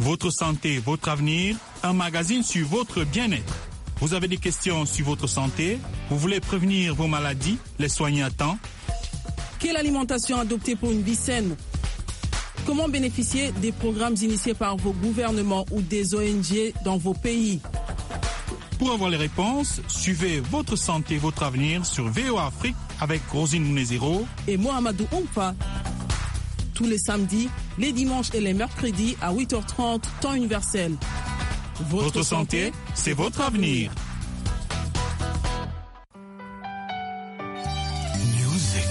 Votre santé, votre avenir, un magazine sur votre bien-être. Vous avez des questions sur votre santé? Vous voulez prévenir vos maladies, les soigner à temps? Quelle alimentation adopter pour une vie saine? Comment bénéficier des programmes initiés par vos gouvernements ou des ONG dans vos pays? Pour avoir les réponses, suivez Votre santé, votre avenir sur VOA Afrique avec Rosine Mouneziro et Mohamedou Oumfa. Tous les samedis, les dimanches et les mercredis à 8h30, temps universel. Votre santé, c'est votre avenir. Music.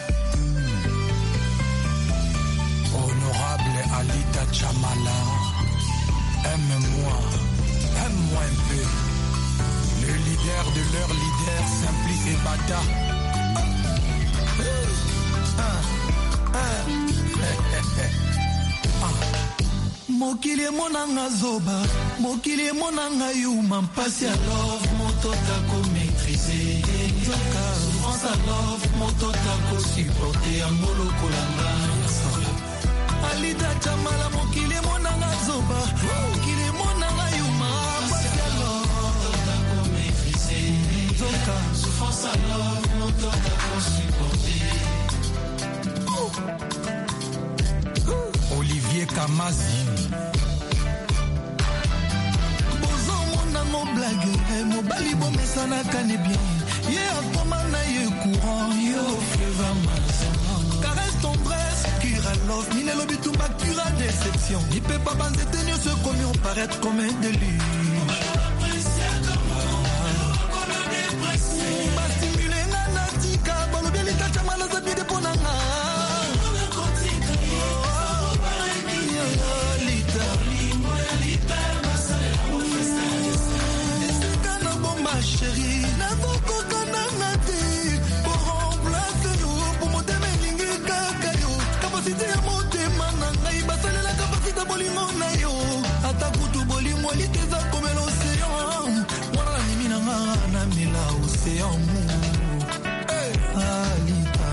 Honorable Alida Chamala, aime-moi un peu. Le leader de leur leader, Simpli et Bada. Mokili monanga zoba, mokili monanga yuma, mpasi à love, moto tako maîtriser. Souffrance à love, moto tako supporter, angolo kolanga. Alida Chamala, mokili monanga zoba, mokili monanga yuma, mpasi à love, moto tako maîtriser. Souffrance à love, moto tako supporter. Olivier Kamazi. Mon blague, mobali bomesana kane bien. Ye akoma na ye courant, yo fleuve amazon. Caresse ton bresse, Kira love, mine le bitumba, Kira déception. Ni peut pas banzer tenir ce commun, paraître comme un déluge. Bastimule ngana tika, balo bielita chamala za bide ponanga. Chérie, n'avons qu'un nati pour remplacer nous, pour monter mes lignes kakayo. Capacité à monter manangai, basale la capacité à bolimon nayo. Atakutu bolimo liteza comme l'océan. Voilà niminanga na mila océan mou. Alita,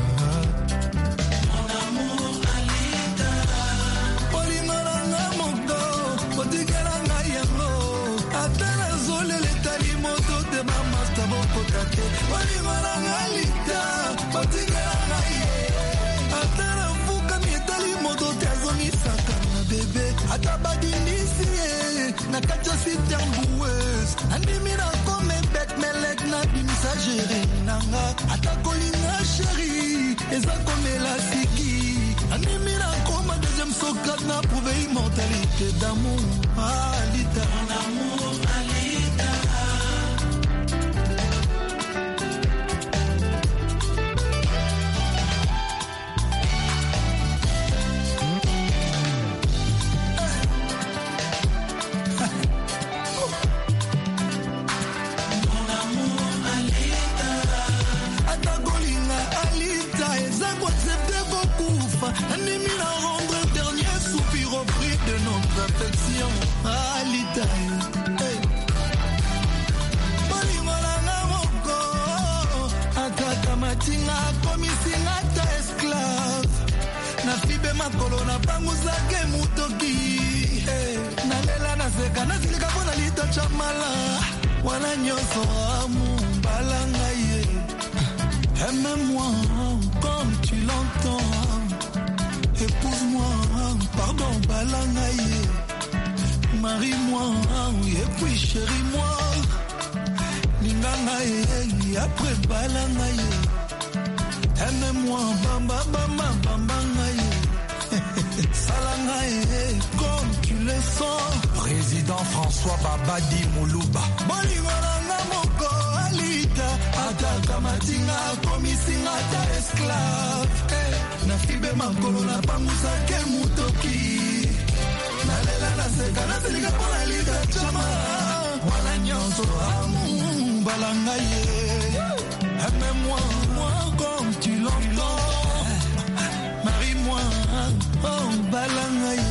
mon amour Alita. Bolimanga moko, botikelanga yango. Atala zole letali moto de mama stabo kotate. Bolimanga Alita, botikelanga ye. Atala fuka mietali moto te azomi sakana bebe. Atabadinisi ye, na kacha siti amboueuse. Andimina kome bet melek na bimisa gere nanga. Atakolinga chéri, eza kome la siki. Andimina koma deuxième Socrate na prouvé immortalité d'amour. Alita, mon amour Alita. Animina rendre dernier soupir au prix de notre affection. Alita, Bolimolanga moko, ataka matinga komisinga ta esclave. Na fibe makolo na panguzake mutoki. Nalela naseka nasilika pona Alita Chamala. Wana nyoso amu balanga ye. Aime-moi comme tu l'entends. Épouse-moi, pardon, balangaye. Marie-moi, et puis chéris-moi. Ningangaye, après balangaye. Aime-moi, bamba, bamba, bambangaye. Salangaye, comme tu le sens. Président François Babadi Moulouba. Bolimolanga moko Alita. Ataka matinga, komisinga ta esclave. Na fibe makolo na pangusa ke mutoki. Na lela na seka na selika pona Alita Chamala. Wana nyonso amu balangaye. Aime-moi, moi comme tu l'entends. Marie-moi, oh balangaye.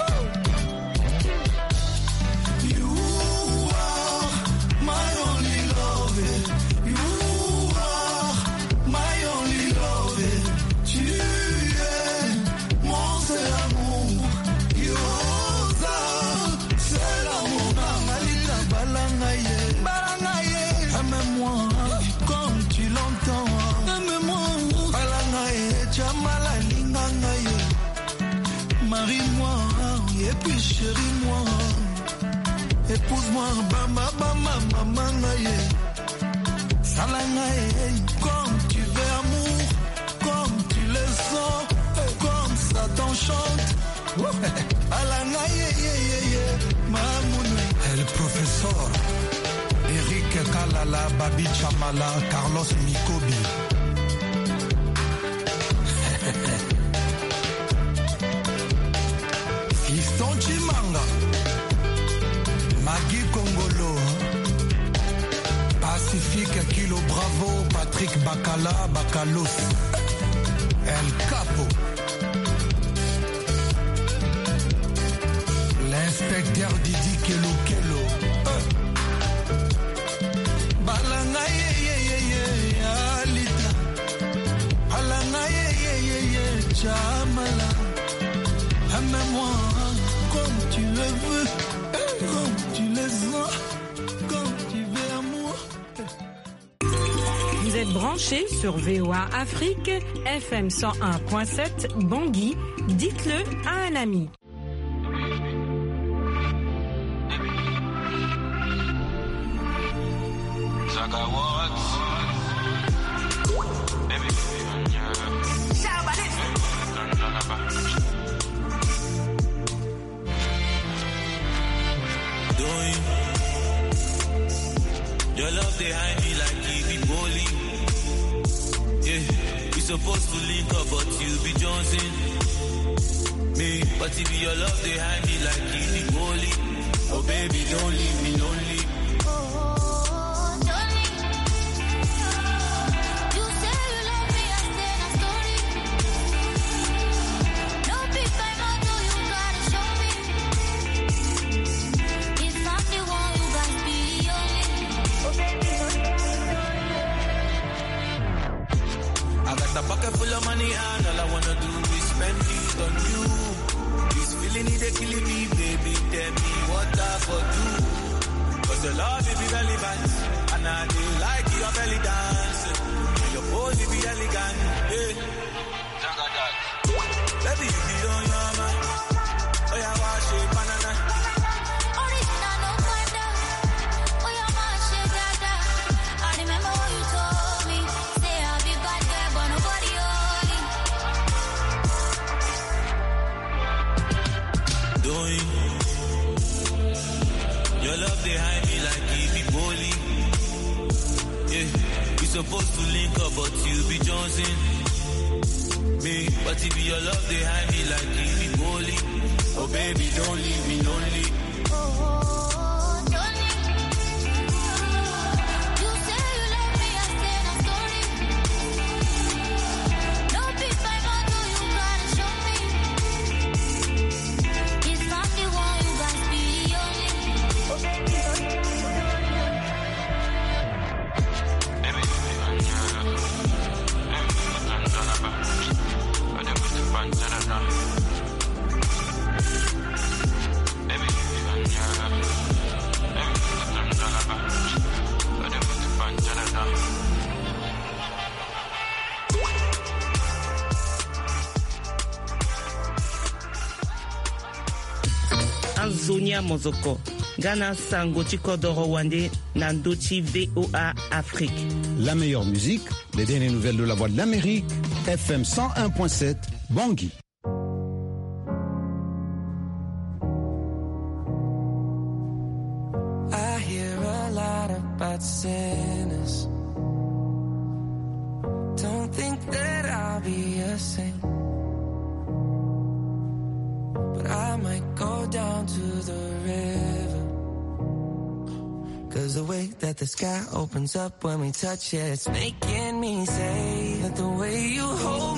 You are my only love. You are my only love. Tu es mon seul amour. Yosa. marie-moi, et puis chéris-moi. Épouse-moi, bama, bama, maman, naye. Salanaye, comme tu veux amour, comme tu le sens, comme ça t'enchante. Alanaye, mamoune. El professeur Eric Kalala, Babi Chamala, Carlos Mikobi. Fiston Chimanga, Magui Congolo, Pacifique Kilo Bravo, Patrick Bacala, Bacalos, El Capo, l'inspecteur Didi Kelo Kelo. Balanga Alita, Balanga Chamala, aime-moi comme tu le veux, comme tu le sens, comme tu veux amour. Vous êtes branchés sur VOA Afrique, FM 101.7, Bangui. Dites-le à un ami. Your love behind me like you be bowling. Yeah, we supposed to link up, but you be jonesing me. But if your love behind me like you be bowling, oh baby, don't leave me lonely. A pocket full of money and all I wanna do is spend it on you. This feeling it they killing me, baby. Tell me what I for do. Cause your love it be relevant, and I do like your belly dance. And your pose it be elegant, hey. Baby, you be on your man. Oh yeah, wash it, banana. Original, no wonder. Oh yeah, wash it, dada. I remember what you told me. Say I'll be bad girl, but nobody only. Doing your love behind me like you be bowling. Yeah, we supposed to link up, but you be jonesing me. But if your love behind me like you be bowling, oh baby, don't leave me lonely. Zonia Mozoko, Ghana Sango Chikodoro Wande, Nandochi VOA Afrique. La meilleure musique, les dernières nouvelles de la Voix de l'Amérique, FM 101.7, Bangui. I hear a lot about sinners. Don't think that I'll be a saint, but I might go down to the river. 'Cause the way that the sky opens up when we touch it, it's making me say that the way you hold